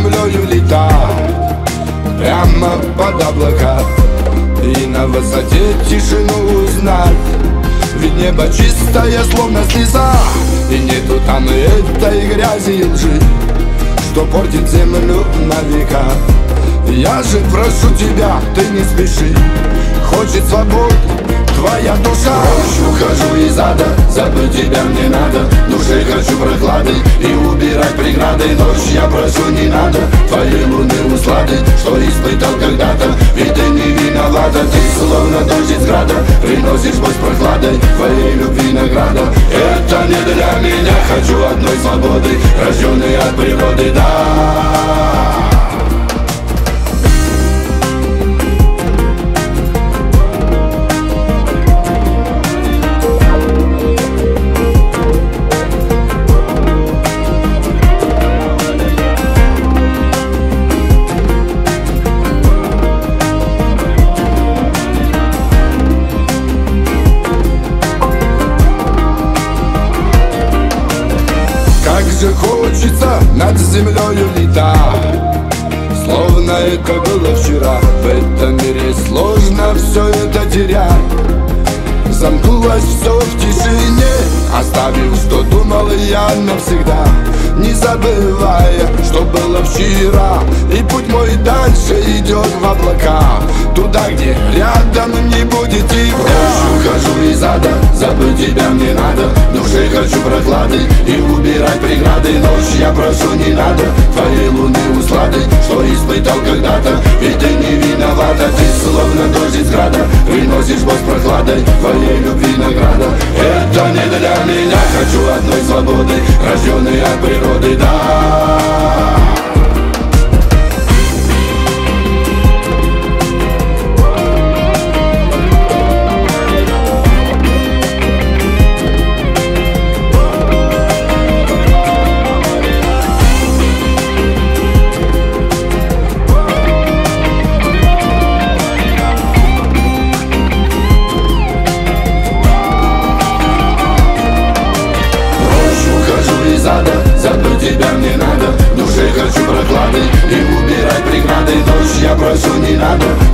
землею летать прямо под облака и на высоте тишину узнать. Ведь небо чистое, словно слеза, и нету там этой грязи и лжи, что портит землю на века. Я же прошу тебя, ты не спеши, хочет свободы твоя душа. Прочь ухожу из ада, забыть тебя мне надо. Душе хочу прохлады и убирать преграды. Ночь я прошу, не надо твоей луны услады, что испытал когда-то. Ведь ты не виновата, ты словно дождь из града, приносишь боль с прохладой твоей любви награда. Это не для меня, хочу одной свободы, рожденный от природы, да. Как же хочется над землею летать, словно это было вчера. В этом мире сложно все это терять. Замкнулось все в тишине, оставив, что думал я навсегда, не забывая, что было вчера. И путь мой дальше идет в облака, туда, где рядом не будет тебя. Ухожу из ада, забыть тебя мне надо. Душе хочу прохлады и убирать преграды. Ночь я прошу, не надо твоей луны услады, что испытал когда-то. Ведь ты не виновата, ты словно дождь из града, приносишь боль с прохладой твоей любви награда. Это не для меня, хочу одной свободы, рожденный от природы, да. Забыть тебя мне надо, душе хочу прохлады и убирать преграды. Ночь я прошу, не надо